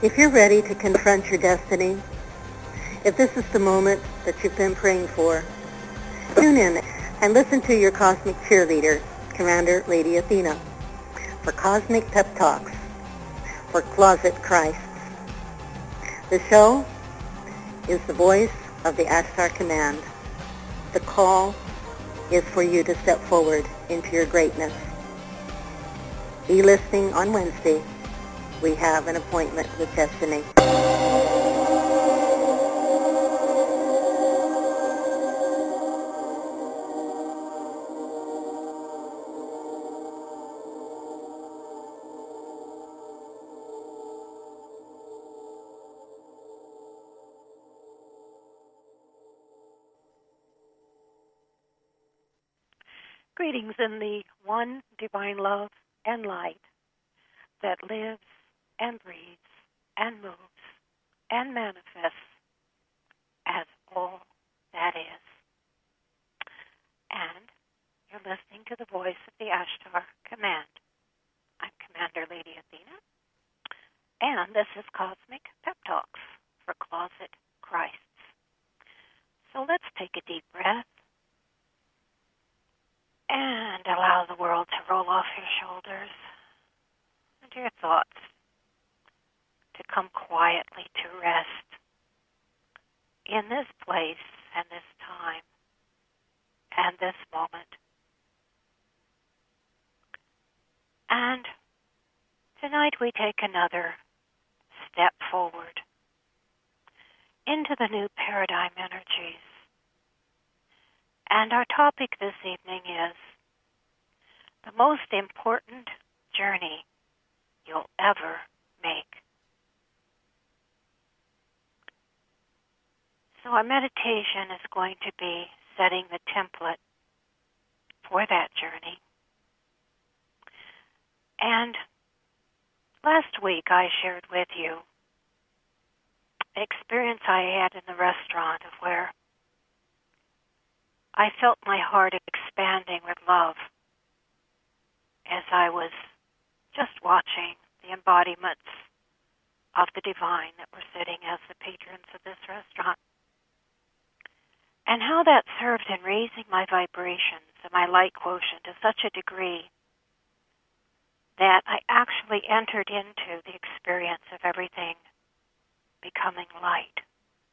If you're ready to confront your destiny, if this is the moment that you've been praying for, tune in and listen to your cosmic cheerleader, Commander Lady Athena, for Cosmic Pep Talks for Closet Christs. The show is the voice of the Ashtar Command. The call is for you to step forward into your greatness. Be listening on Wednesday. We have an appointment with destiny. Greetings in the one divine love and light that lives and breathes and moves and manifests as all that is. And you're listening to the voice of the Ashtar Command. I'm Commander Lady Athena, and this is Cosmic Pep Talks for Closet Christs. So let's take a deep breath and allow the world to roll off your shoulders and your thoughts to come quietly to rest in this place and this time and this moment. And tonight we take another step forward into the new paradigm energies. And our topic this evening is the most important journey you'll ever make. So our meditation is going to be setting the template for that journey. And last week I shared with you the experience I had in the restaurant of where I felt my heart expanding with love as I was just watching the embodiments of the divine that were sitting as the patrons of this restaurant. And how that served in raising my vibrations and my light quotient to such a degree that I actually entered into the experience of everything becoming light.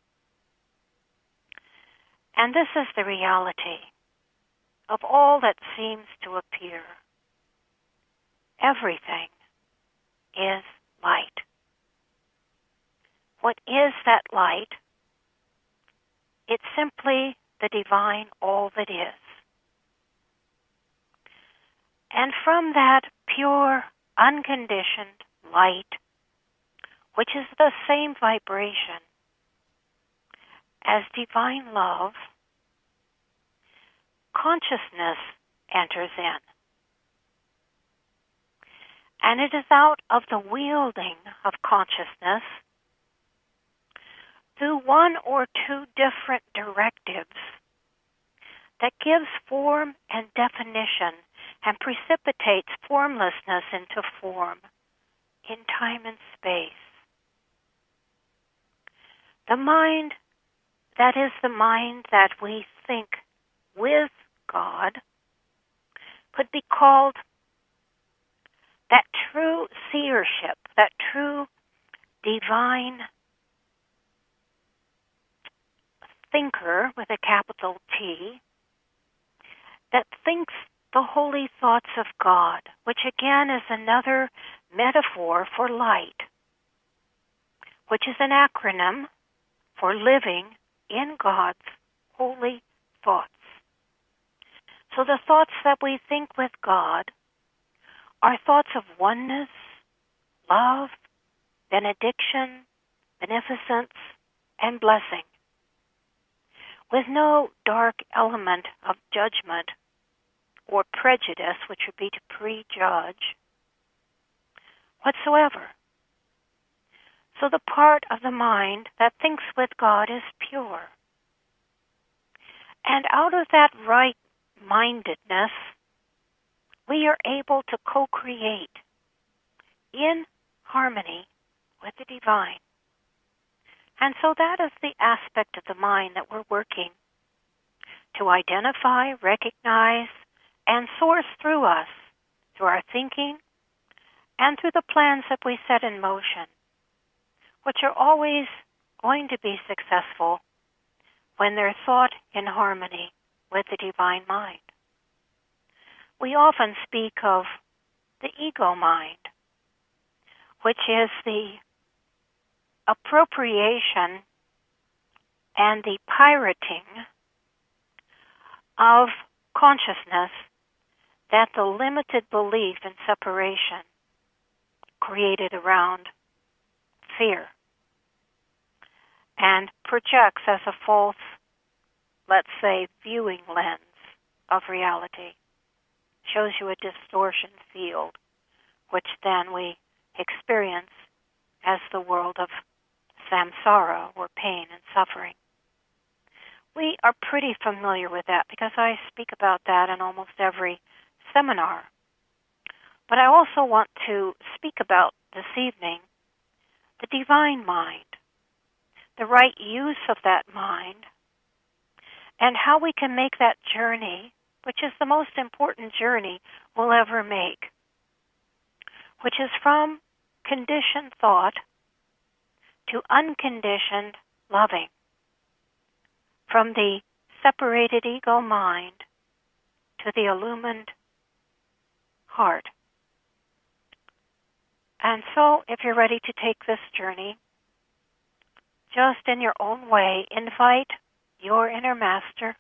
And this is the reality of all that seems to appear. Everything is light. What is that light? It's simply the divine all that is. And from that pure, unconditioned light, which is the same vibration as divine love, consciousness enters in. And it is out of the wielding of consciousness through one or two different directives that gives form and definition and precipitates formlessness into form in time and space. The mind that is the mind that we think with God could be called that true seership, that true divine thinker with a capital T that thinks the holy thoughts of God, which again is another metaphor for light, which is an acronym for living in God's holy thoughts. So the thoughts that we think with God are thoughts of oneness, love, benediction, beneficence, and blessing, with no dark element of judgment or prejudice, which would be to prejudge, whatsoever. So the part of the mind that thinks with God is pure. And out of that right-mindedness, we are able to co-create in harmony with the divine. And so that is the aspect of the mind that we're working to identify, recognize, and source through us, through our thinking, and through the plans that we set in motion, which are always going to be successful when they're thought in harmony with the divine mind. We often speak of the ego mind, which is the appropriation and the pirating of consciousness that the limited belief in separation created around fear and projects as a false, let's say, viewing lens of reality. Shows you a distortion field, which then we experience as the world of samsara, or pain and suffering. We are pretty familiar with that because I speak about that in almost every seminar. But I also want to speak about this evening the divine mind, the right use of that mind, and how we can make that journey, which is the most important journey we'll ever make, which is from conditioned thought to unconditioned loving, from the separated ego mind to the illumined heart. And so, if you're ready to take this journey, just in your own way, invite your inner master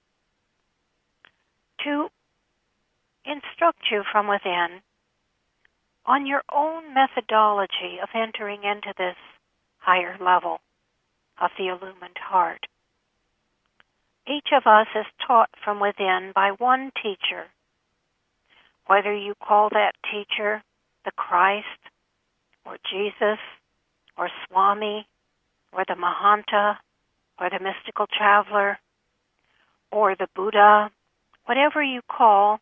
to instruct you from within on your own methodology of entering into this higher level of the illumined heart. Each of us is taught from within by one teacher, whether you call that teacher the Christ, or Jesus, or Swami, or the Mahanta, or the mystical traveler, or the Buddha, whatever you call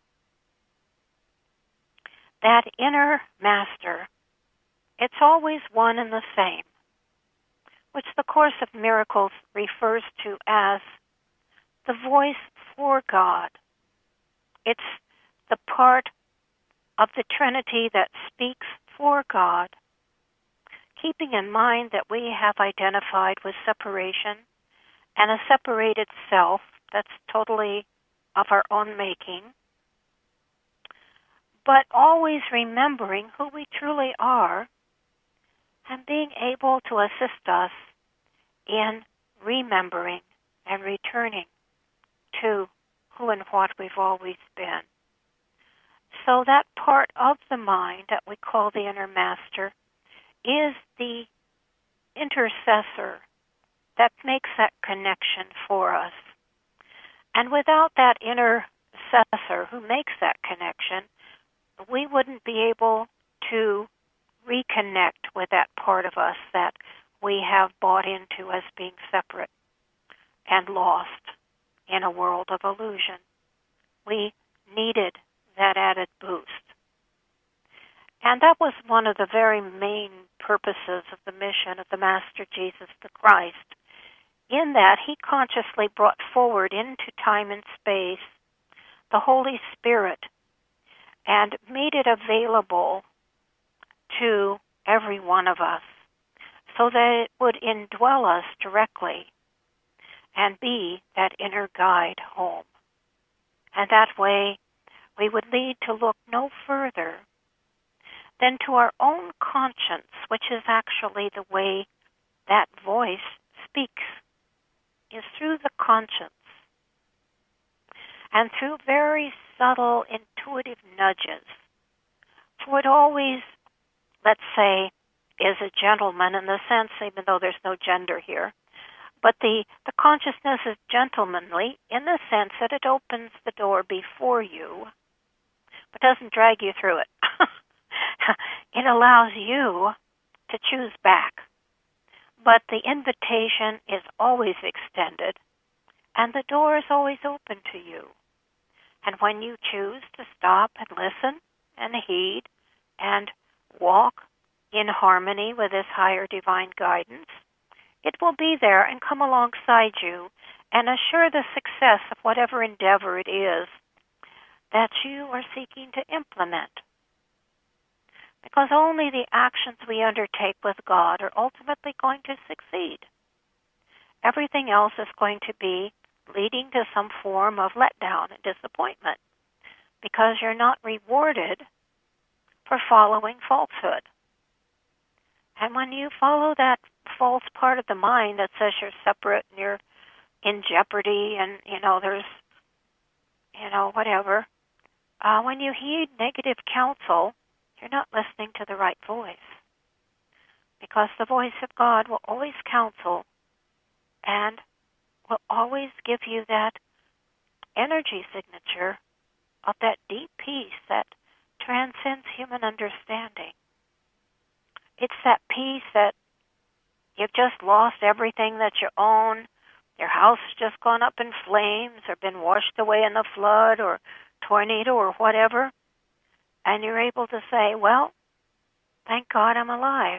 that inner master, it's always one and the same, which the Course of Miracles refers to as the voice for God. It's the part of the Trinity that speaks for God, keeping in mind that we have identified with separation and a separated self that's totally of our own making, but always remembering who we truly are and being able to assist us in remembering and returning to who and what we've always been. So that part of the mind that we call the inner master is the intercessor that makes that connection for us. And without that intercessor who makes that connection, we wouldn't be able to reconnect with that part of us that we have bought into as being separate and lost in a world of illusion. We needed that added boost. And that was one of the very main purposes of the mission of the Master Jesus the Christ, in that he consciously brought forward into time and space the Holy Spirit and made it available to every one of us so that it would indwell us directly and be that inner guide home. And that way we would need to look no further than to our own conscience, which is actually the way that voice speaks, is through the conscience and through very subtle, intuitive nudges. For it always, let's say, is a gentleman in the sense, even though there's no gender here, but the consciousness is gentlemanly in the sense that it opens the door before you, but doesn't drag you through it. It allows you to choose back. But the invitation is always extended, and the door is always open to you. And when you choose to stop and listen and heed and walk in harmony with this higher divine guidance, it will be there and come alongside you and assure the success of whatever endeavor it is that you are seeking to implement. Because only the actions we undertake with God are ultimately going to succeed. Everything else is going to be leading to some form of letdown and disappointment because you're not rewarded for following falsehood. And when you follow that false part of the mind that says you're separate and you're in jeopardy and, there's, whatever, when you heed negative counsel, you're not listening to the right voice. Because the voice of God will always counsel and will always give you that energy signature of that deep peace that transcends human understanding. It's that peace that you've just lost everything that you own, your house has just gone up in flames or been washed away in the flood or tornado or whatever, and you're able to say, well, thank God I'm alive.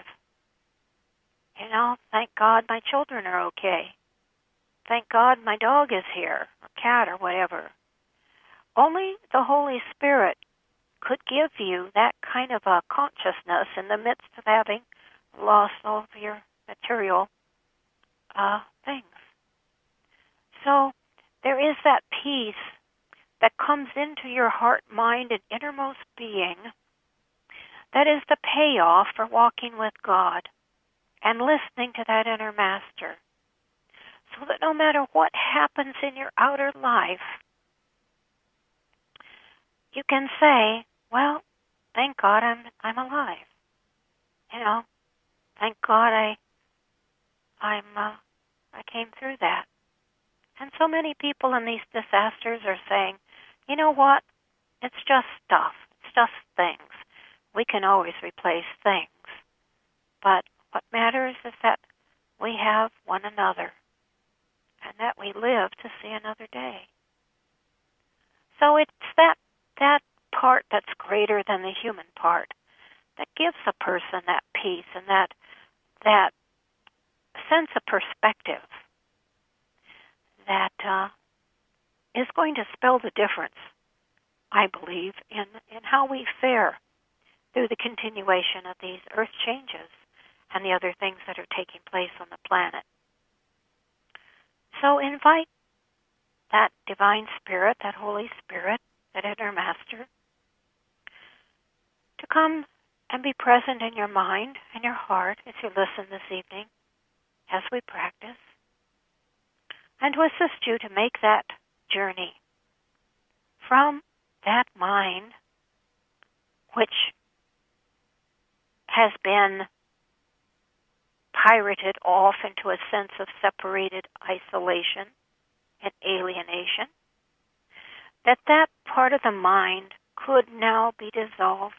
Thank God my children are okay. Thank God my dog is here, or cat, or whatever. Only the Holy Spirit could give you that kind of a consciousness in the midst of having lost all of your material things. So there is that peace that comes into your heart, mind, and innermost being that is the payoff for walking with God and listening to that inner master. So that no matter what happens in your outer life, you can say, well, thank God I'm alive. Thank God I came through that. And so many people in these disasters are saying, you know what? It's just stuff. It's just things. We can always replace things. But what matters is that we have one another and that we live to see another day. So it's that part that's greater than the human part that gives a person that peace and that sense of perspective that is going to spell the difference, I believe, in how we fare through the continuation of these earth changes and the other things that are taking place on the planet. So invite that divine spirit, that Holy Spirit, that inner master, to come and be present in your mind and your heart as you listen this evening as we practice, and to assist you to make that journey from that mind which has been pirated off into a sense of separated isolation and alienation, that part of the mind could now be dissolved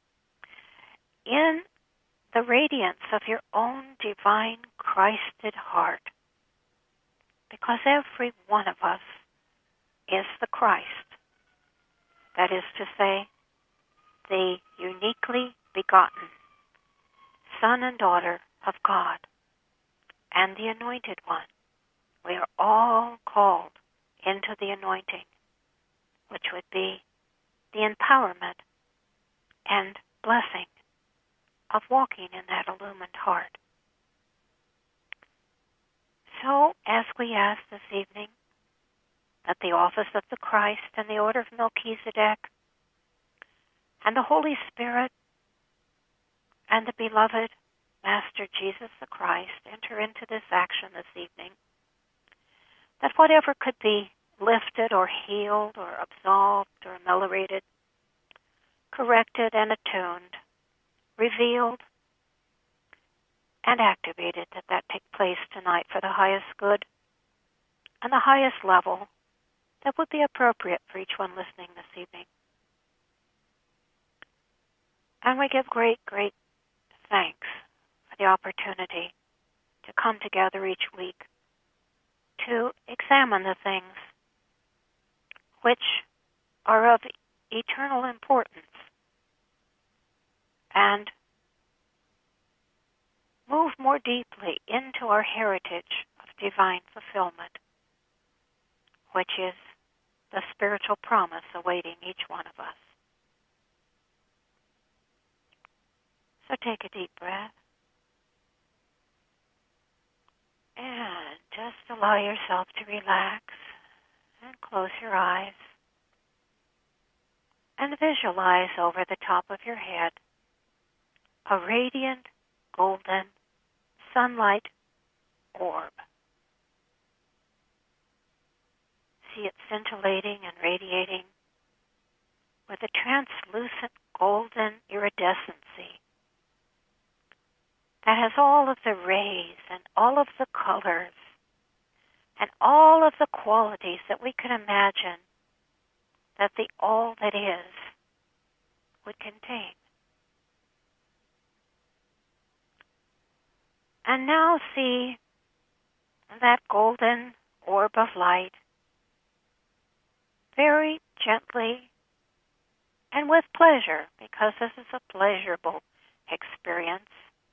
in the radiance of your own divine Christed heart. Because every one of us is the Christ. That is to say, the uniquely begotten Son and daughter of God and the Anointed One. We are all called into the anointing, which would be the empowerment and blessing of walking in that illumined heart. So, as we ask this evening that the office of the Christ and the order of Melchizedek and the Holy Spirit and the beloved Master Jesus the Christ enter into this action this evening, that whatever could be lifted or healed or absolved or ameliorated, corrected and attuned, revealed and activated, that take place tonight for the highest good and the highest level that would be appropriate for each one listening this evening. And we give great, great thanks for the opportunity to come together each week to examine the things which are of eternal importance and move more deeply into our heritage of divine fulfillment, which is the spiritual promise awaiting each one of us. So take a deep breath and just allow yourself to relax and close your eyes and visualize over the top of your head a radiant golden sunlight orb. See it scintillating and radiating with a translucent golden iridescency that has all of the rays and all of the colors and all of the qualities that we can imagine that the all that is would contain. And now see that golden orb of light very gently and with pleasure, because this is a pleasurable experience.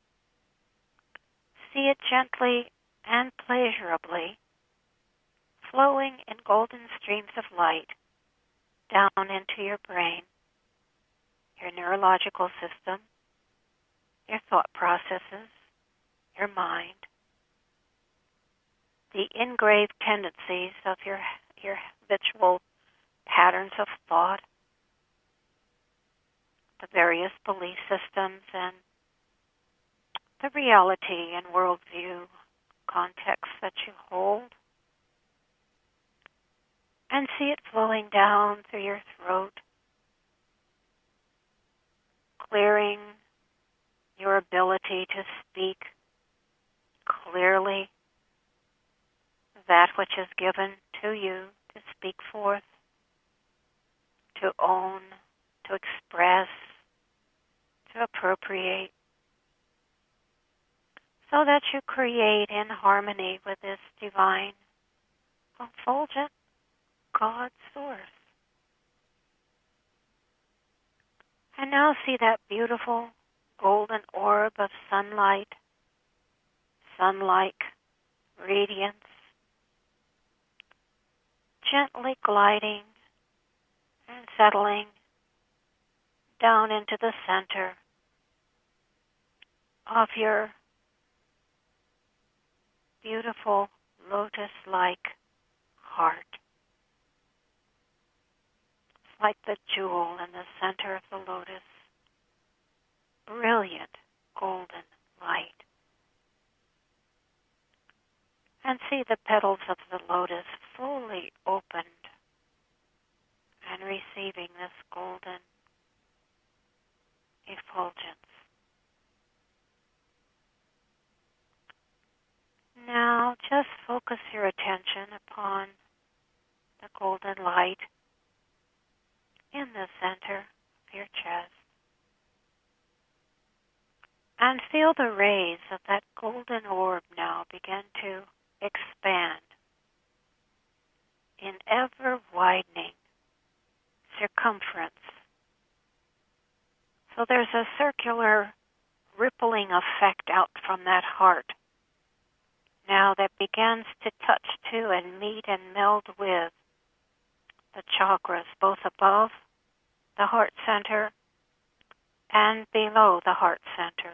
See it gently and pleasurably flowing in golden streams of light down into your brain, your neurological system, your thought processes, your mind, the engraved tendencies of your habitual patterns of thought, the various belief systems, and the reality and worldview context that you hold. And see it flowing down through your throat, clearing your ability to speak clearly that which is given to you to speak forth, to own, to express, to appropriate, so that you create in harmony with this divine, effulgent God source. And now see that beautiful golden orb of sunlight, sun-like radiance, gently gliding and settling down into the center of your beautiful lotus-like heart. It's like the jewel in the center of the lotus, brilliant golden light. And see the petals of the lotus fully opened and receiving this golden effulgence. Now just focus your attention upon the golden light in the center of your chest. And feel the rays of that golden orb now begin to expand in ever-widening circumference. So there's a circular rippling effect out from that heart now that begins to touch to and meet and meld with the chakras, both above the heart center and below the heart center.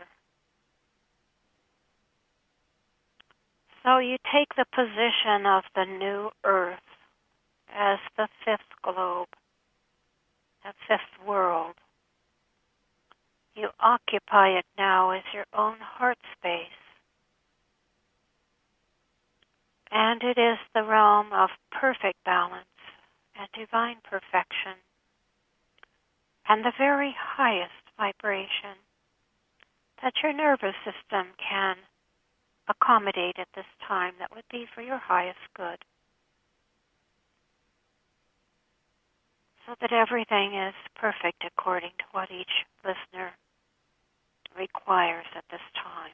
So you take the position of the new earth as the fifth globe, the fifth world. You occupy it now as your own heart space. And it is the realm of perfect balance and divine perfection, and the very highest vibration that your nervous system can accommodate at this time that would be for your highest good. So that everything is perfect according to what each listener requires at this time.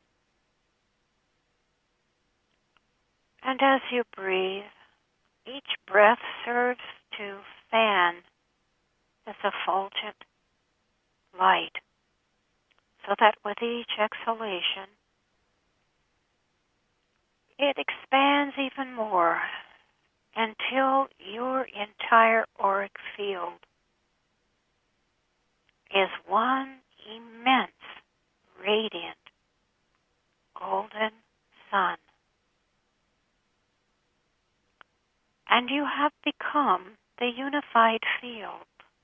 And as you breathe, each breath serves to fan this effulgent light, so that with each exhalation, it expands even more until your entire auric field is one immense, radiant, golden sun. And you have become the unified field.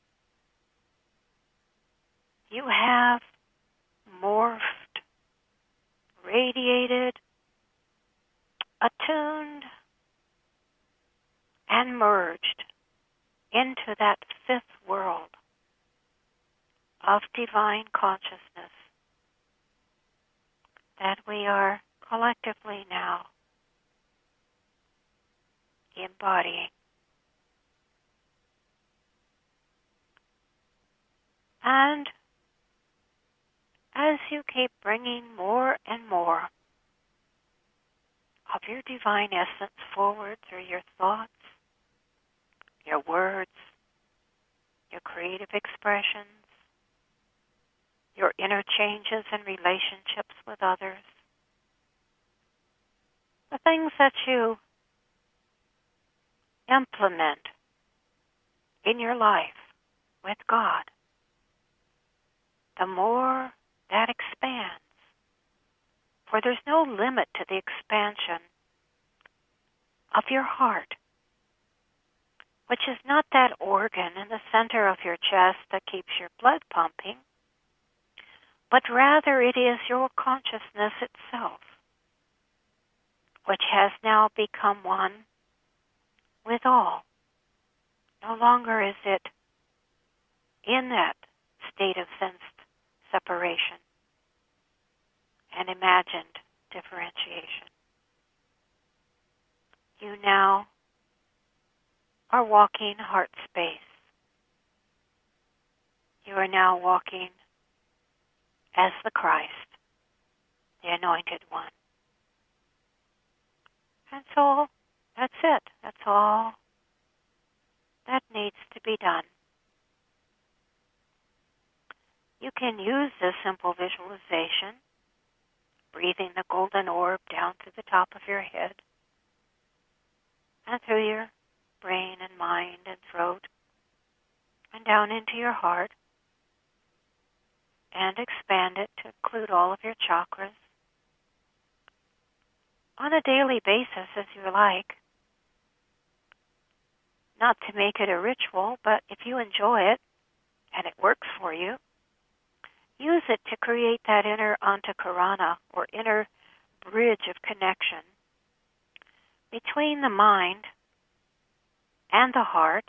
You have morphed, radiated, attuned, and merged into that fifth world of divine consciousness that we are collectively now embodying. And as you keep bringing more and more of your divine essence forward through your thoughts, your words, your creative expressions, your interchanges and relationships with others, the things that you implement in your life with God, the more that expands. For there's no limit to the expansion of your heart, which is not that organ in the center of your chest that keeps your blood pumping, but rather it is your consciousness itself, which has now become one with all. No longer is it in that state of sensed separation and imagined differentiation. You now are walking heart space. You are now walking as the Christ, the Anointed One. And so that's it. That's all that needs to be done. You can use this simple visualization, breathing the golden orb down to the top of your head and through your brain and mind and throat and down into your heart, and expand it to include all of your chakras on a daily basis as you like. Not to make it a ritual, but if you enjoy it and it works for you, use it to create that inner antakarana, or inner bridge of connection between the mind and the heart,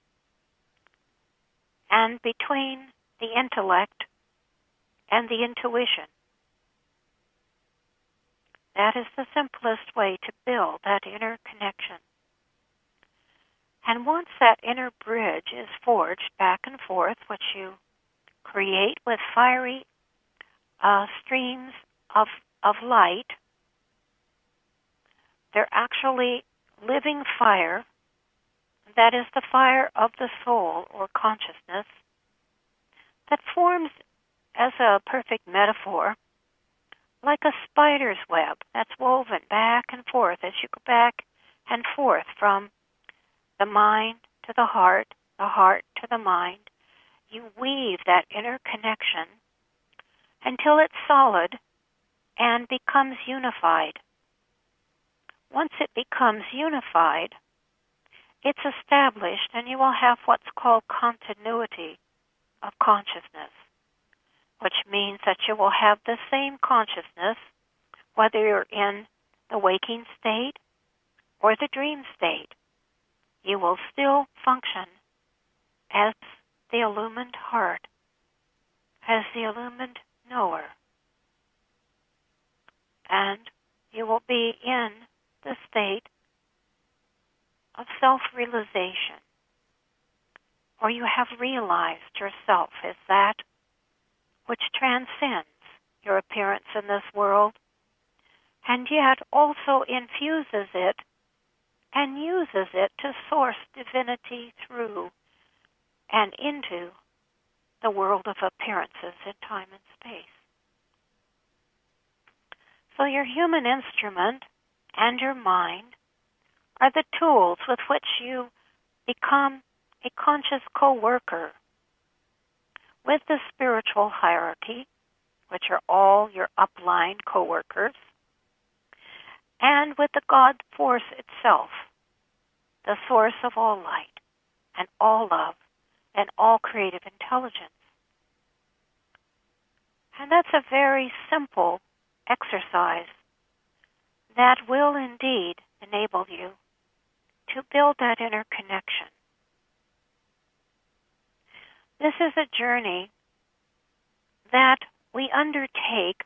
and between the intellect and the intuition. That is the simplest way to build that inner connection. And once that inner bridge is forged back and forth, which you create with fiery streams of light, they're actually living fire. That is the fire of the soul or consciousness that forms, as a perfect metaphor, like a spider's web that's woven back and forth as you go back and forth from the mind to the heart to the mind. You weave that inner connection until it's solid and becomes unified. Once it becomes unified, it's established, and you will have what's called continuity of consciousness, which means that you will have the same consciousness whether you're in the waking state or the dream state. You will still function as the illumined heart, as the illumined knower. And you will be in the state of self-realization, or you have realized yourself as that which transcends your appearance in this world, and yet also infuses it and uses it to source divinity through and into the world of appearances in time and space. So your human instrument and your mind are the tools with which you become a conscious co-worker with the spiritual hierarchy, which are all your upline co-workers, and with the God force itself, the source of all light and all love and all creative intelligence. And that's a very simple exercise that will indeed enable you to build that inner connection. This is a journey that we undertake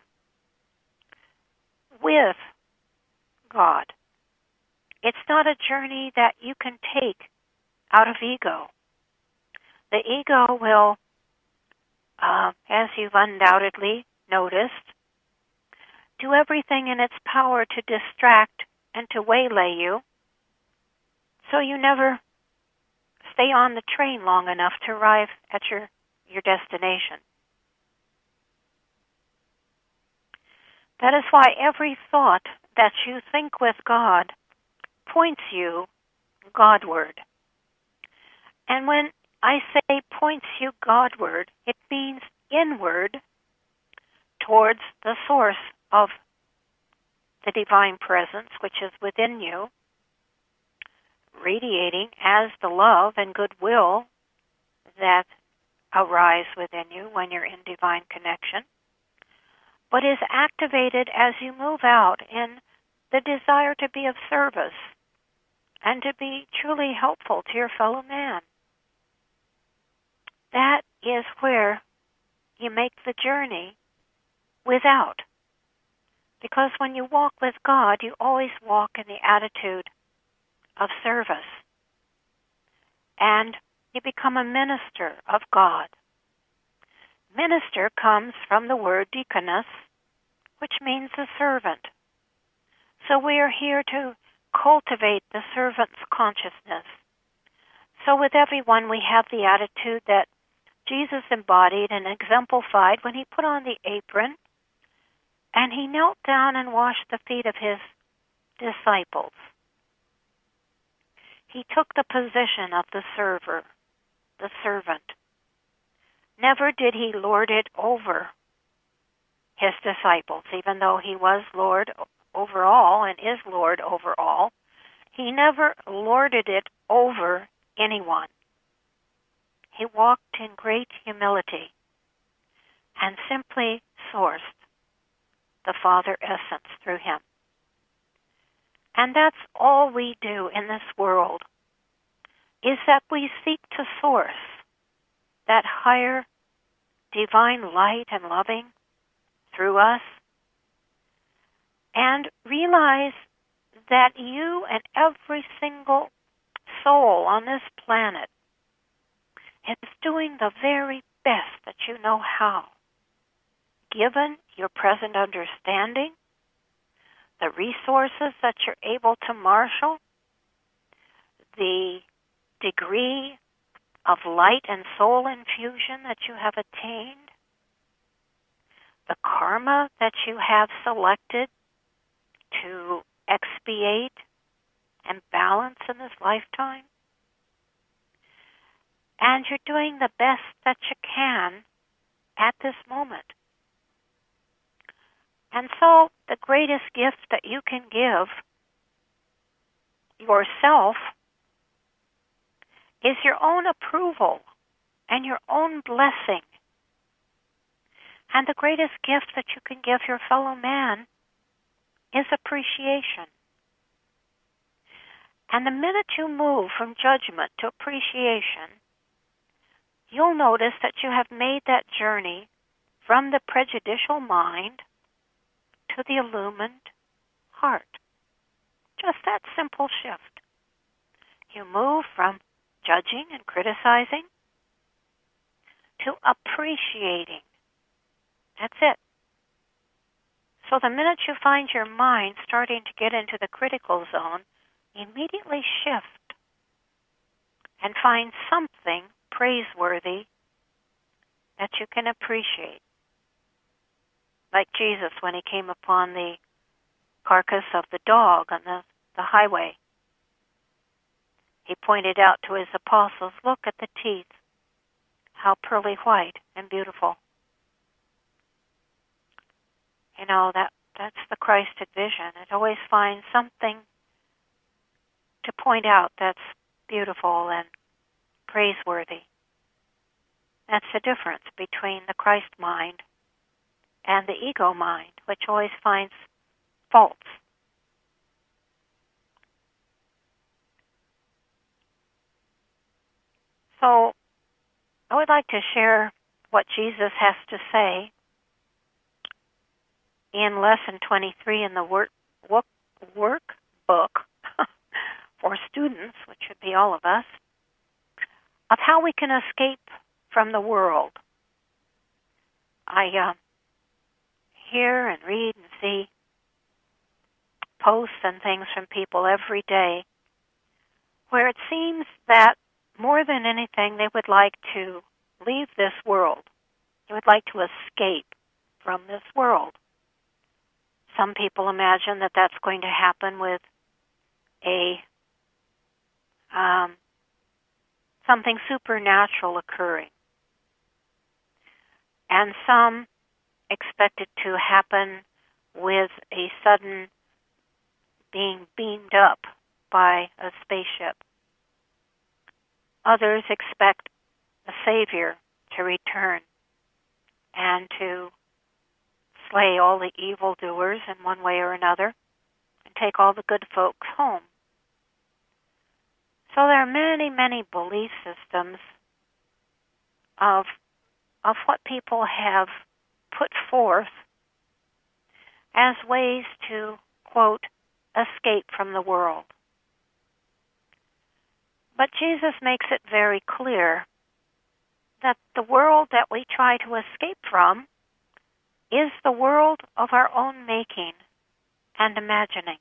with God. It's not a journey that you can take out of ego. The ego will, as you've undoubtedly noticed, do everything in its power to distract and to waylay you, so you never stay on the train long enough to arrive at your destination. That is why every thought that you think with God points you Godward. And when I say points you Godward, it means inward towards the source of the divine presence, which is within you, radiating as the love and goodwill that arise within you when you're in divine connection, but is activated as you move out in the desire to be of service and to be truly helpful to your fellow man. That is where you make the journey without. Because when you walk with God, you always walk in the attitude of service. And you become a minister of God. Minister comes from the word deaconess, which means a servant. So we are here to cultivate the servant's consciousness. So with everyone, we have the attitude that Jesus embodied and exemplified when he put on the apron and he knelt down and washed the feet of his disciples. He took the position of the server, the servant. Never did he lord it over his disciples, even though he was Lord over all and is Lord over all. He never lorded it over anyone. He walked in great humility and simply sourced the Father essence through him. And that's all we do in this world, is that we seek to source that higher divine light and loving through us, and realize that you and every single soul on this planet is doing the very best that you know how, given your present understanding, the resources that you're able to marshal, the degree of light and soul infusion that you have attained, the karma that you have selected to expiate and balance in this lifetime. And you're doing the best that you can at this moment. And so the greatest gift that you can give yourself is your own approval and your own blessing. And the greatest gift that you can give your fellow man is appreciation. And the minute you move from judgment to appreciation, you'll notice that you have made that journey from the prejudicial mind to the illumined heart. Just that simple shift. You move from judging and criticizing to appreciating. That's it. So the minute you find your mind starting to get into the critical zone, immediately shift and find something praiseworthy that you can appreciate. Like Jesus when he came upon the carcass of the dog on the highway. He pointed out to his apostles, look at the teeth, how pearly white and beautiful. You know, that's the Christed vision. It always finds something to point out that's beautiful and praiseworthy. That's the difference between the Christ mind and the ego mind, which always finds faults. So I would like to share what Jesus has to say in Lesson 23 in the workbook for students, which should be all of us, of how we can escape from the world. I hear and read and see posts and things from people every day where it seems that more than anything they would like to leave this world. They would like to escape from this world. Some people imagine that that's going to happen with something supernatural occurring. And some expect it to happen with a sudden being beamed up by a spaceship. Others expect a Savior to return and to slay all the evildoers in one way or another and take all the good folks home. So there are many, many belief systems of what people have put forth as ways to, quote, escape from the world. But Jesus makes it very clear that the world that we try to escape from is the world of our own making and imagining.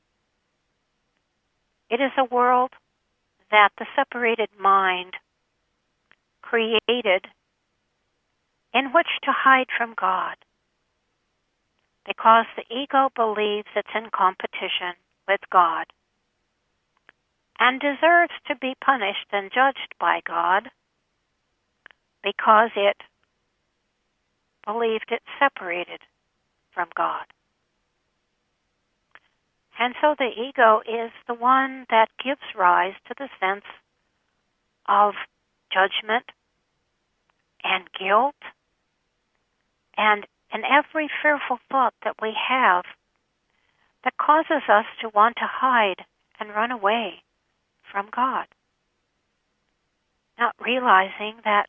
It is a world that the separated mind created in which to hide from God, because the ego believes it's in competition with God and deserves to be punished and judged by God because it believed it separated from God. And so the ego is the one that gives rise to the sense of judgment and guilt and in every fearful thought that we have that causes us to want to hide and run away from God, not realizing that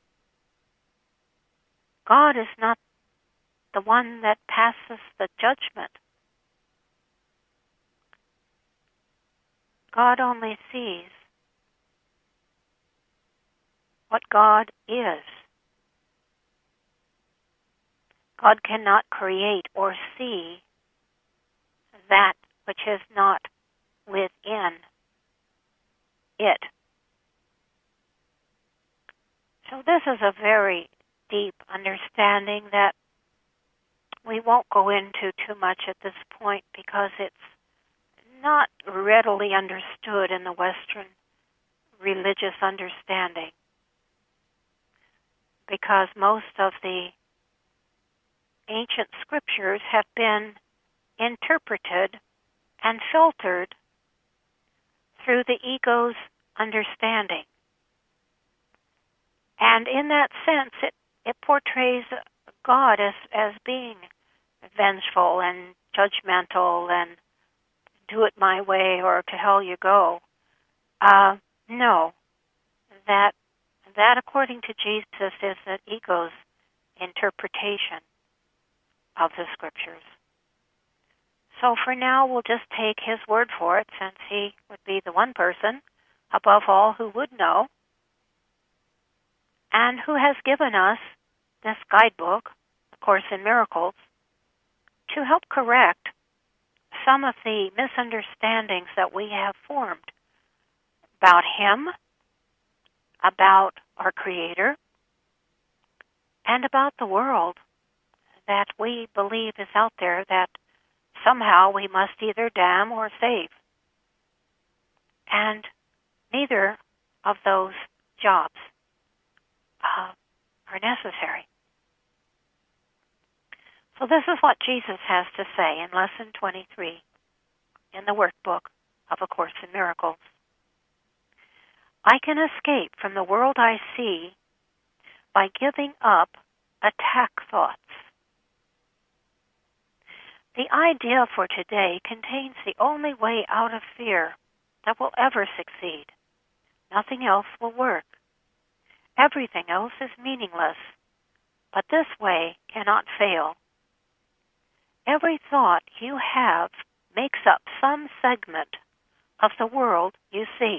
God is not the one that passes the judgment. God only sees what God is. God cannot create or see that which is not within it. So this is a very deep understanding that we won't go into too much at this point because it's not readily understood in the Western religious understanding, because most of the ancient scriptures have been interpreted and filtered through the ego's understanding. And in that sense, it portrays God as being vengeful and judgmental and do it my way or to hell you go. No, that according to Jesus is the ego's interpretation of the scriptures. So for now, we'll just take his word for it, since he would be the one person above all who would know and who has given us this guidebook, A Course in Miracles, to help correct some of the misunderstandings that we have formed about him, about our Creator, and about the world that we believe is out there that somehow we must either damn or save. And neither of those jobs are necessary. So this is what Jesus has to say in Lesson 23 in the workbook of A Course in Miracles. I can escape from the world I see by giving up attack thoughts. The idea for today contains the only way out of fear that will ever succeed. Nothing else will work. Everything else is meaningless, but this way cannot fail. Every thought you have makes up some segment of the world you see.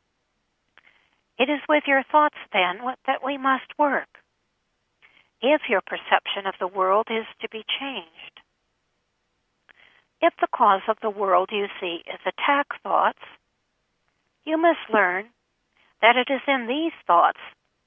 It is with your thoughts, then, that we must work, if your perception of the world is to be changed. If the cause of the world you see is attack thoughts, you must learn that it is in these thoughts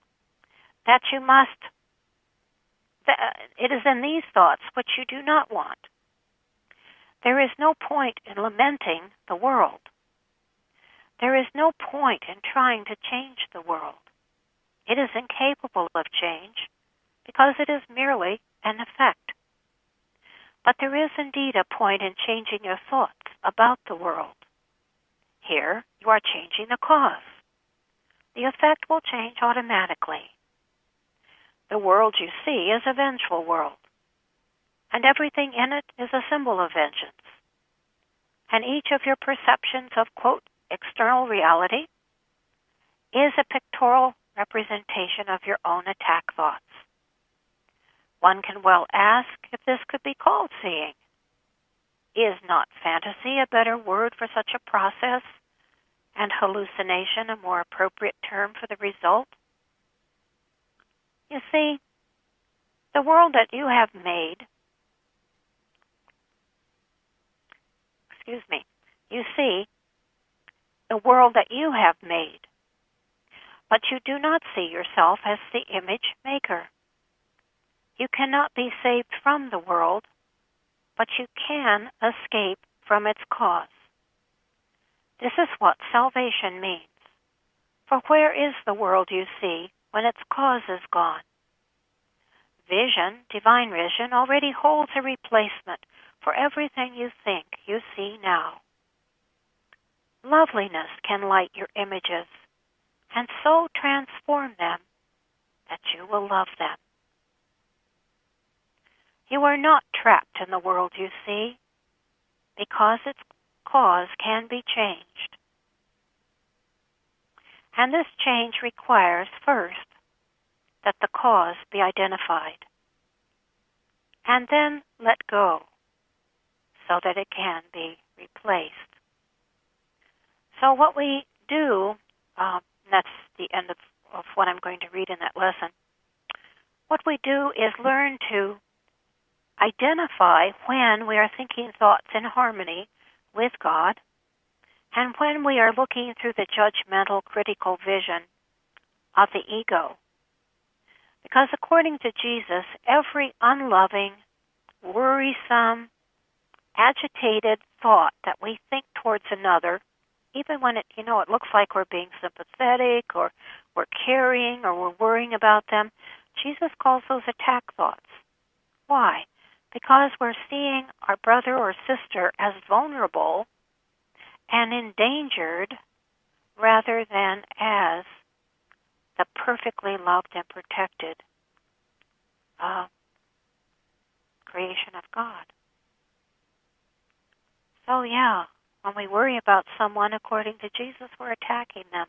it is in these thoughts which you do not want. There is no point in lamenting the world. There is no point in trying to change the world. It is incapable of change because it is merely an effect. But there is indeed a point in changing your thoughts about the world. Here, you are changing the cause. The effect will change automatically. The world you see is a vengeful world, and everything in it is a symbol of vengeance. And each of your perceptions of, quote, external reality is a pictorial representation of your own attack thoughts. One can well ask if this could be called seeing. Is not fantasy a better word for such a process, and hallucination a more appropriate term for the result? You see, the world that you have made, you see the world that you have made, but you do not see yourself as the image maker. You cannot be saved from the world, but you can escape from its cause. This is what salvation means. For where is the world you see when its cause is gone? Vision, divine vision, already holds a replacement for everything you think you see now. Loveliness can light your images and so transform them that you will love them. You are not trapped in the world you see because its cause can be changed. And this change requires, first, that the cause be identified, and then let go so that it can be replaced. So what we do, that's the end of what I'm going to read in that lesson, what we do is learn to identify when we are thinking thoughts in harmony with God and when we are looking through the judgmental, critical vision of the ego. Because according to Jesus, every unloving, worrisome, agitated thought that we think towards another, even when it looks like we're being sympathetic or we're caring or we're worrying about them, Jesus calls those attack thoughts. Why? Because we're seeing our brother or sister as vulnerable and endangered rather than as the perfectly loved and protected creation of God. So yeah, when we worry about someone, according to Jesus, we're attacking them.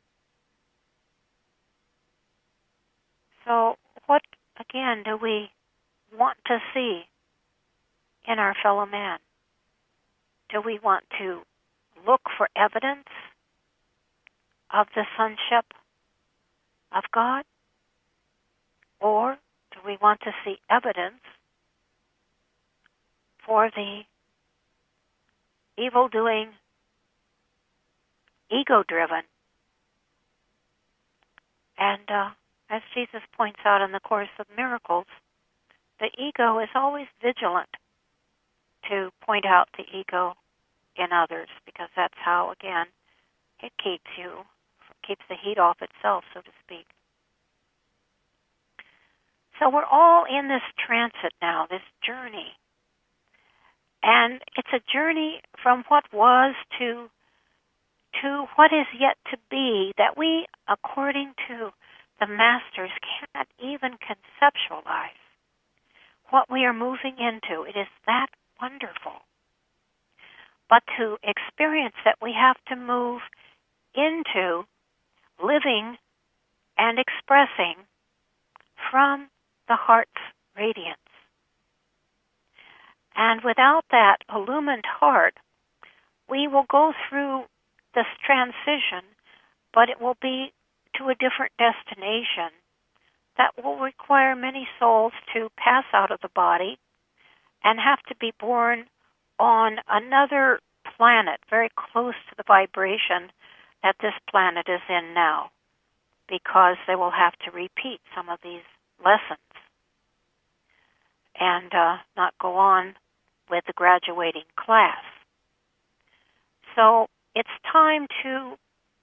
So what, again, do we want to see in our fellow man? Do we want to look for evidence of the sonship of God? Or do we want to see evidence for the evil-doing, ego-driven? And as Jesus points out in the Course of Miracles, the ego is always vigilant to point out the ego in others, because that's how, again, it keeps the heat off itself, so to speak. So we're all in this transit now, this journey. And it's a journey from what was to what is yet to be that we, according to the masters, can't even conceptualize what we are moving into. It is that wonderful. But to experience that, we have to move into living and expressing from the heart's radiance. And without that illumined heart, we will go through this transition, but it will be to a different destination that will require many souls to pass out of the body and have to be born on another planet very close to the vibration that this planet is in now, because they will have to repeat some of these lessons and not go on with the graduating class. So it's time to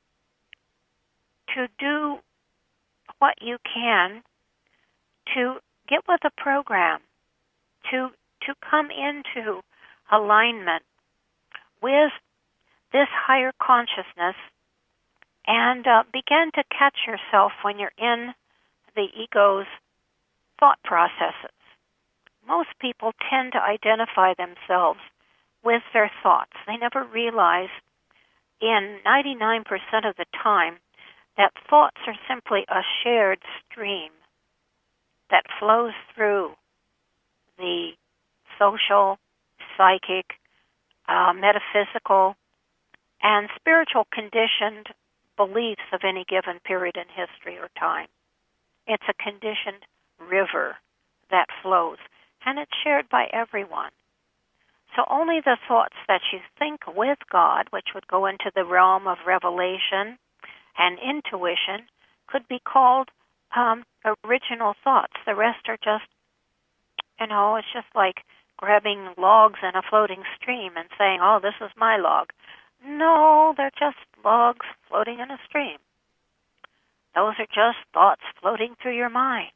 do what you can to get with the program, to come into alignment with this higher consciousness, and begin to catch yourself when you're in the ego's thought processes. Most people tend to identify themselves with their thoughts. They never realize, in 99% of the time, that thoughts are simply a shared stream that flows through the social, psychic, metaphysical, and spiritual conditioned beliefs of any given period in history or time. It's a conditioned river that flows, and it's shared by everyone. So only the thoughts that you think with God, which would go into the realm of revelation and intuition, could be called original thoughts. The rest are just, it's just like grabbing logs in a floating stream and saying, oh, this is my log. No, they're just logs floating in a stream. Those are just thoughts floating through your mind.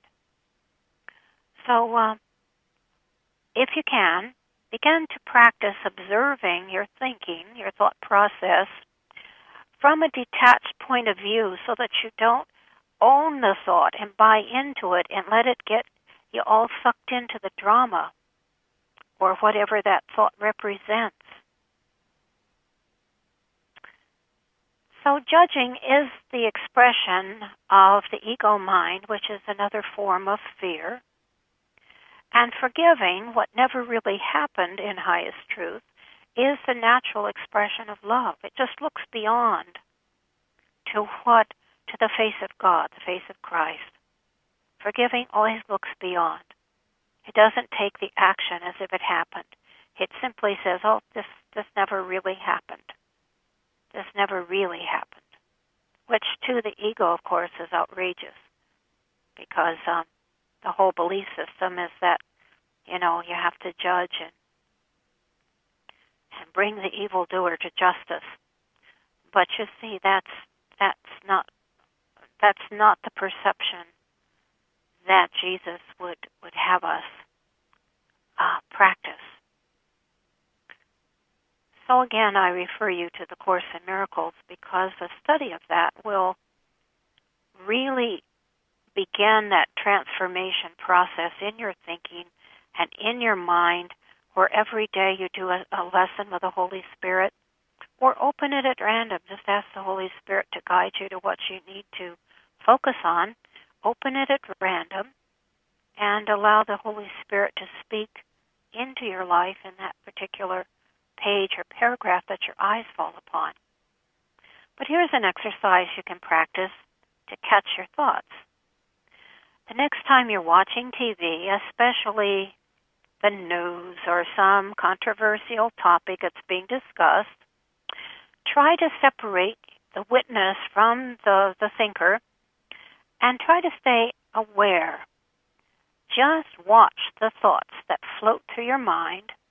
So if you can, begin to practice observing your thinking, your thought process, from a detached point of view, so that you don't own the thought and buy into it and let it get you all sucked into the drama or whatever that thought represents. So judging is the expression of the ego mind, which is another form of fear. And forgiving, what never really happened in highest truth, is the natural expression of love. It just looks beyond to the face of God, the face of Christ. Forgiving always looks beyond. It doesn't take the action as if it happened. It simply says, oh, this never really happened. This never really happened. Which to the ego, of course, is outrageous, because the whole belief system is that, you have to judge and bring the evildoer to justice. But you see, that's not the perception that Jesus would have us practice. So again, I refer you to the Course in Miracles, because the study of that will really begin that transformation process in your thinking and in your mind, where every day you do a lesson with the Holy Spirit, or open it at random. Just ask the Holy Spirit to guide you to what you need to focus on. Open it at random and allow the Holy Spirit to speak into your life in that particular page or paragraph that your eyes fall upon. But here's an exercise you can practice to catch your thoughts. The next time you're watching TV, especially the news or some controversial topic that's being discussed, try to separate the witness from the thinker and try to stay aware. Just watch the thoughts that float through your mind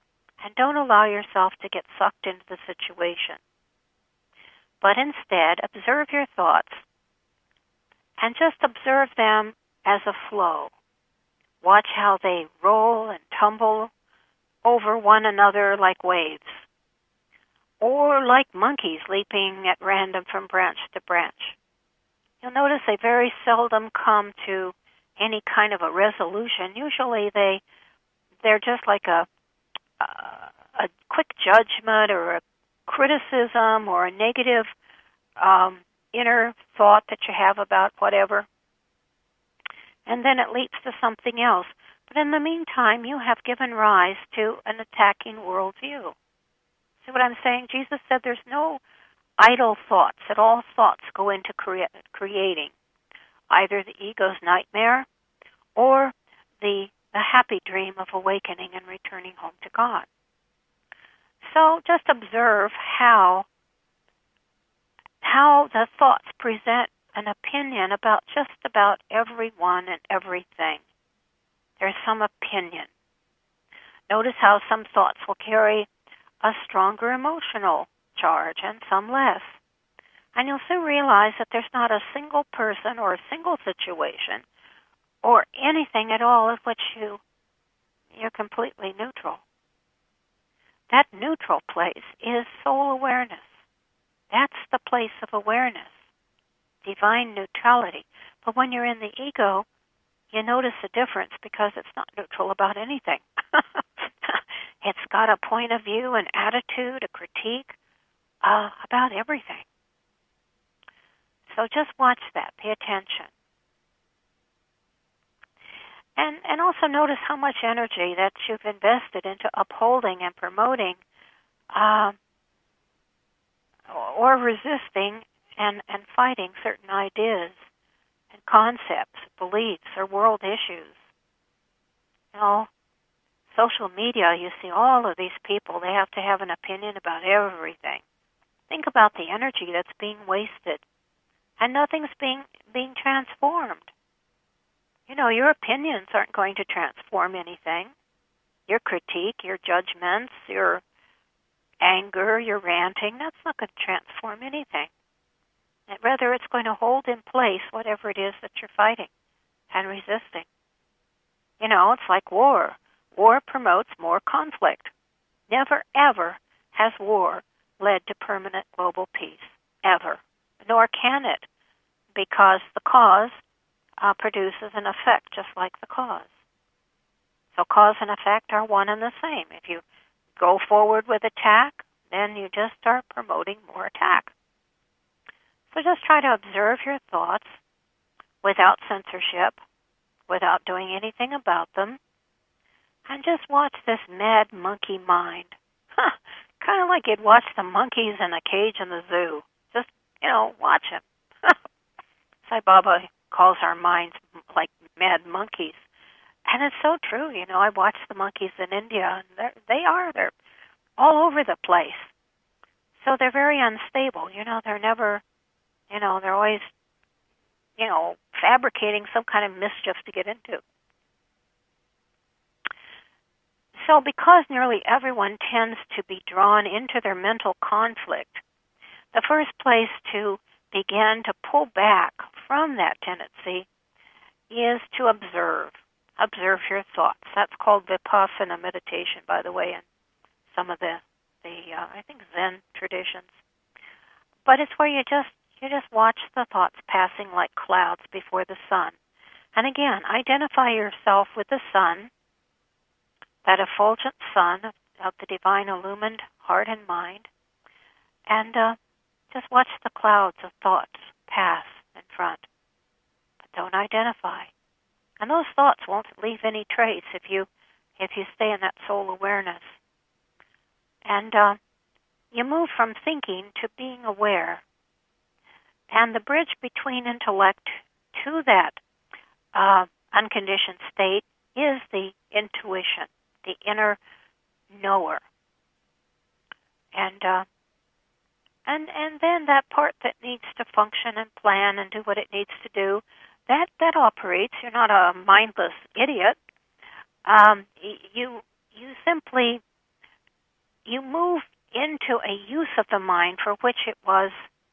and don't allow yourself to get sucked into the situation. But instead, observe your thoughts and just observe them as a flow. Watch how they roll and tumble over one another like waves, or like monkeys leaping at random from branch to branch. You'll notice they very seldom come to any kind of a resolution. Usually they're just like a quick judgment or a criticism or a negative inner thought that you have about whatever. And then it leads to something else. But in the meantime, you have given rise to an attacking worldview. See what I'm saying? Jesus said there's no idle thoughts, that all thoughts go into creating either the ego's nightmare or the happy dream of awakening and returning home to God. So just observe how the thoughts present an opinion about just about everyone and everything. There's some opinion. Notice how some thoughts will carry a stronger emotional charge and some less. And you'll soon realize that there's not a single person or a single situation or anything at all in which you're completely neutral. That neutral place is soul awareness. That's the place of awareness, divine neutrality. But when you're in the ego, you notice a difference because it's not neutral about anything. It's got a point of view, an attitude, a critique about everything. So just watch that. Pay attention. And also notice how much energy that you've invested into upholding and promoting or resisting and fighting certain ideas and concepts, beliefs, or world issues. You know, social media, you see all of these people, they have to have an opinion about everything. Think about the energy that's being wasted, and nothing's being transformed. You know, your opinions aren't going to transform anything. Your critique, your judgments, your anger, your ranting, that's not going to transform anything. And rather, it's going to hold in place whatever it is that you're fighting and resisting. You know, it's like war. War promotes more conflict. Never, ever has war led to permanent global peace, ever. Nor can it, because the cause produces an effect just like the cause. So cause and effect are one and the same. If you go forward with attack, then you just start promoting more attack. So just try to observe your thoughts without censorship, without doing anything about them, and just watch this mad monkey mind. Kind of like you'd watch the monkeys in a cage in the zoo. Just, watch them. Sai Baba calls our minds like mad monkeys. And it's so true. I watch the monkeys in India, and they're all over the place. So they're very unstable. They're never, they're always, fabricating some kind of mischief to get into. So because nearly everyone tends to be drawn into their mental conflict, the first place to begin to pull back from that tendency is to observe. Observe your thoughts. That's called Vipassana meditation, by the way, in some of the I think Zen traditions. But it's where you just watch the thoughts passing like clouds before the sun. And again, identify yourself with the sun, that effulgent sun of the divine illumined heart and mind, and just watch the clouds of thoughts pass in front. But don't identify. And those thoughts won't leave any trace if you stay in that soul awareness. And you move from thinking to being aware. And the bridge between intellect to that unconditioned state is the intuition, the inner knower. And then that part that needs to function and plan and do what it needs to do, that operates. You're not a mindless idiot. You simply you move into a use of the mind for which it was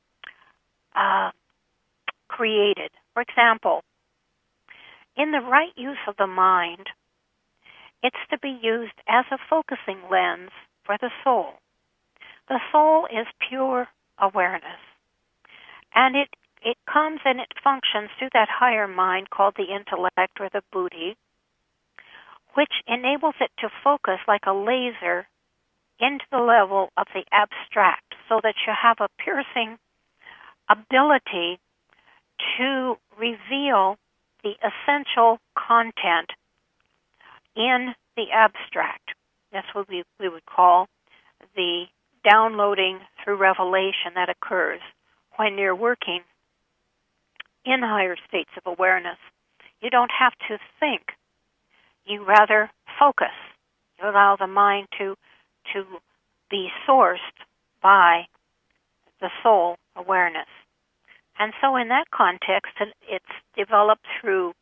created. For example, in the right use of the mind, it's to be used as a focusing lens for the soul. The soul is pure awareness, and it comes and it functions through that higher mind called the intellect or the buddhi, which enables it to focus like a laser into the level of the abstract, so that you have a piercing ability to reveal the essential content in the abstract. That's what we would call the downloading through revelation that occurs when you're working in higher states of awareness. You don't have to think. You rather focus. You allow the mind to be sourced by the soul awareness. And so in that context, it's developed through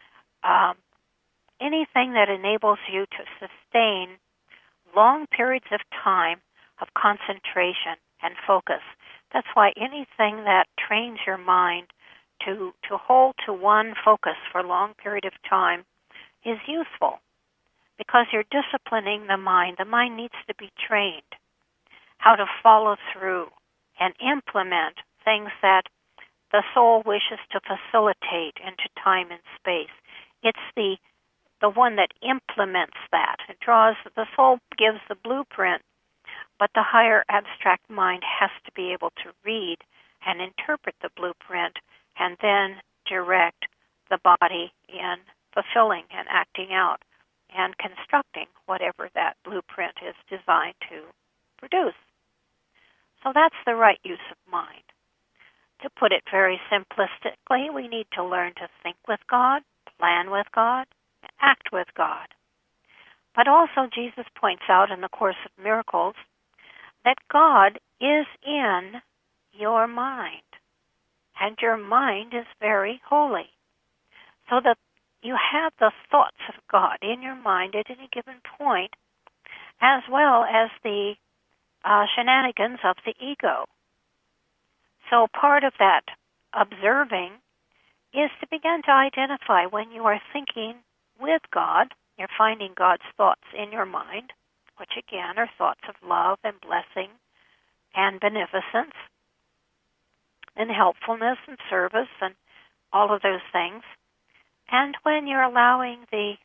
anything that enables you to sustain long periods of time of concentration and focus. That's why anything that trains your mind to hold to one focus for a long period of time is useful, because you're disciplining the mind. The mind needs to be trained how to follow through and implement things that the soul wishes to facilitate into time and space. It's the one that implements that. The soul gives the blueprint, but the higher abstract mind has to be able to read and interpret the blueprint and then direct the body in fulfilling and acting out and constructing whatever that blueprint is designed to produce. So that's the right use of mind. To put it very simplistically, we need to learn to think with God, plan with God, and act with God. But also Jesus points out in the Course of Miracles that God is in your mind, and your mind is very holy. So that you have the thoughts of God in your mind at any given point, as well as the shenanigans of the ego. So part of that observing is to begin to identify when you are thinking with God, you're finding God's thoughts in your mind, which again are thoughts of love and blessing and beneficence and helpfulness and service and all of those things. And when you're allowing the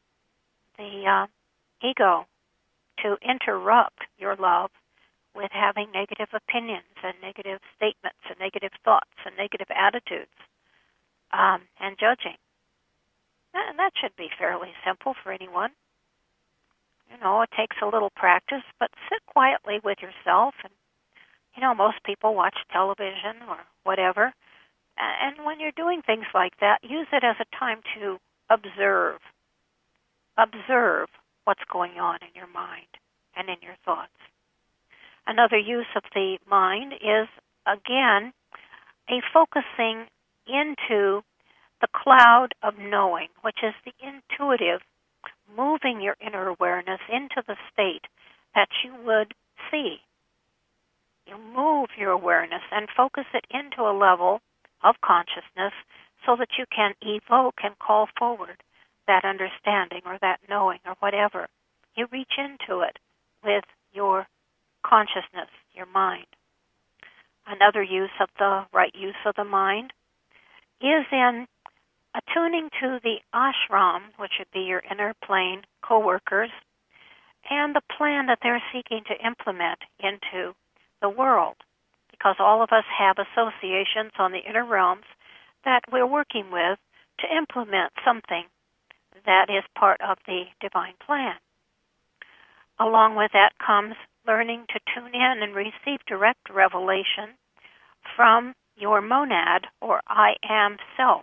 ego to interrupt your love with having negative opinions and negative statements and negative thoughts and negative attitudes and judging. And that should be fairly simple for anyone. It takes a little practice, but sit quietly with yourself. And, most people watch television or whatever. And when you're doing things like that, use it as a time to observe. Observe what's going on in your mind and in your thoughts. Another use of the mind is, again, a focusing into the cloud of knowing, which is the intuitive, moving your inner awareness into the state that you would see. You move your awareness and focus it into a level of consciousness so that you can evoke and call forward that understanding or that knowing or whatever. You reach into it with your consciousness, your mind. Another use of the right use of the mind is in attuning to the ashram, which would be your inner plane co-workers, and the plan that they're seeking to implement into the world. Because all of us have associations on the inner realms that we're working with to implement something that is part of the divine plan. Along with that comes learning to tune in and receive direct revelation from your monad or I am self.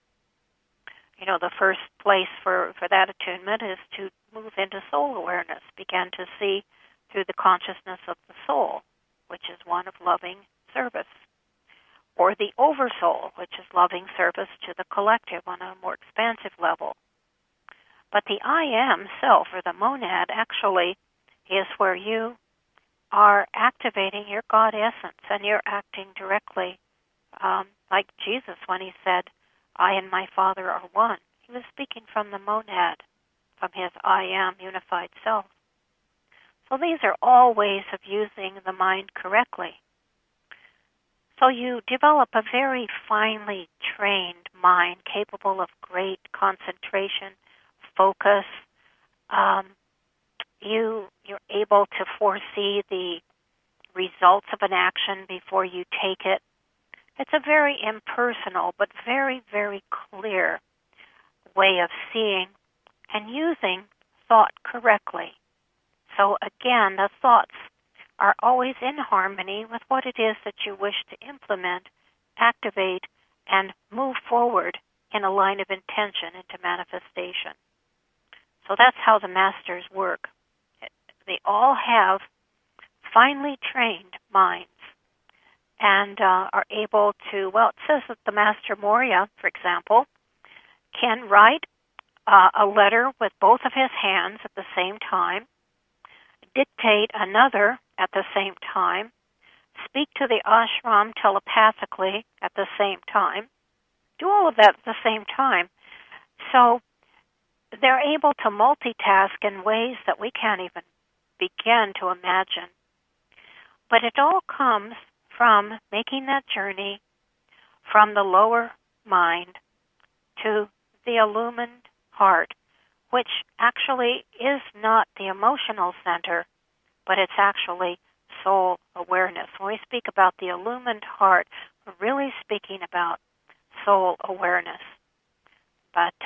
The first place for that attunement is to move into soul awareness, begin to see through the consciousness of the soul, which is one of loving service, or the oversoul, which is loving service to the collective on a more expansive level. But the I am self, or the monad, actually is where you are activating your God essence, and you're acting directly, like Jesus when he said, I and my Father are one. He was speaking from the monad, from his I am unified self. So these are all ways of using the mind correctly. So you develop a very finely trained mind capable of great concentration, focus. You're able to foresee the results of an action before you take it. It's a very impersonal but very, very clear way of seeing and using thought correctly. So again, the thoughts are always in harmony with what it is that you wish to implement, activate, and move forward in a line of intention into manifestation. So that's how the masters work. They all have finely trained minds and are able to, well, it says that the Master Morya, for example, can write a letter with both of his hands at the same time, dictate another at the same time, speak to the ashram telepathically at the same time, do all of that at the same time. So they're able to multitask in ways that we can't even begin to imagine. But it all comes from making that journey from the lower mind to the illumined heart, which actually is not the emotional center, but it's actually soul awareness. When we speak about the illumined heart, we're really speaking about soul awareness. But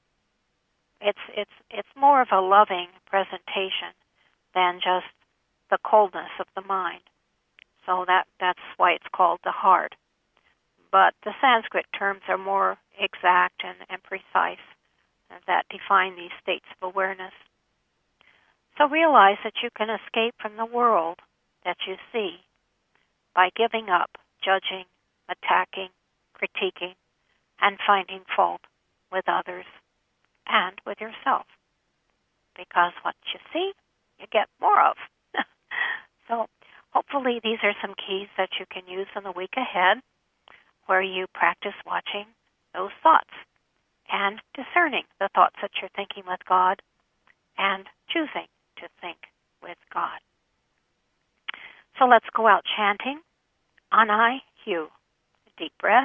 it's more of a loving presentation than just the coldness of the mind. So that's why it's called the heart. But the Sanskrit terms are more exact and precise that define these states of awareness. So realize that you can escape from the world that you see by giving up, judging, attacking, critiquing, and finding fault with others and with yourself. Because what you see, you get more of. So hopefully these are some keys that you can use in the week ahead, where you practice watching those thoughts and discerning the thoughts that you're thinking with God and choosing to think with God. So let's go out chanting. Anai Hu. Deep breath.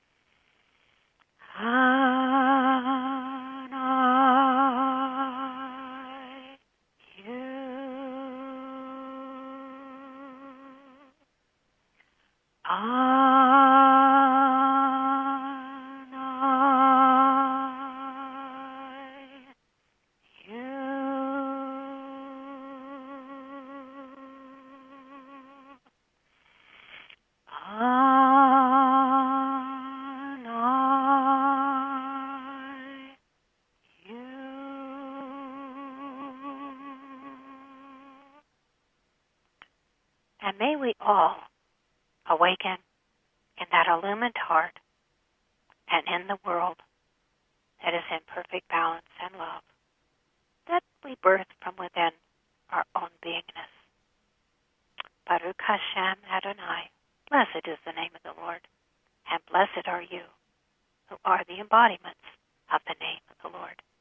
Anai Hu. And may we all awaken in that illumined heart and in the world that is in perfect balance and love, that we birth from within our own beingness. Baruch Hashem Adonai, blessed is the name of the Lord, and blessed are you who are the embodiments of the name of the Lord.